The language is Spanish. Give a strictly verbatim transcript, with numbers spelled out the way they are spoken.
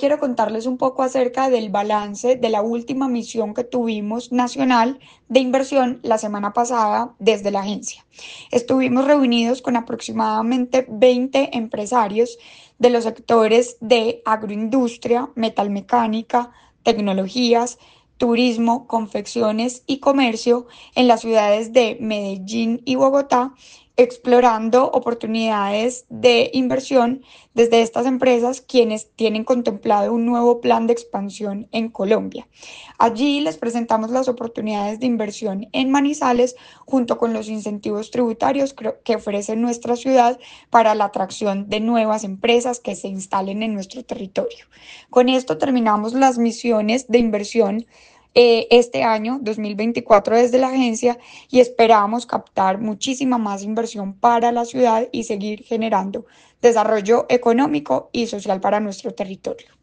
quiero contarles un poco acerca del balance de la última misión que tuvimos nacional de inversión la semana pasada desde la agencia. Estuvimos reunidos con aproximadamente veinte empresarios de los sectores de agroindustria, metalmecánica, tecnologías, turismo, confecciones y comercio en las ciudades de Medellín y Bogotá, explorando oportunidades de inversión desde estas empresas, quienes tienen contemplado un nuevo plan de expansión en Colombia. Allí les presentamos las oportunidades de inversión en Manizales junto con los incentivos tributarios que ofrece nuestra ciudad para la atracción de nuevas empresas que se instalen en nuestro territorio. Con esto terminamos las misiones de inversión eh, este año dos mil veinticuatro desde la agencia y esperamos captar muchísima más inversión para la ciudad y seguir generando desarrollo económico y social para nuestro territorio.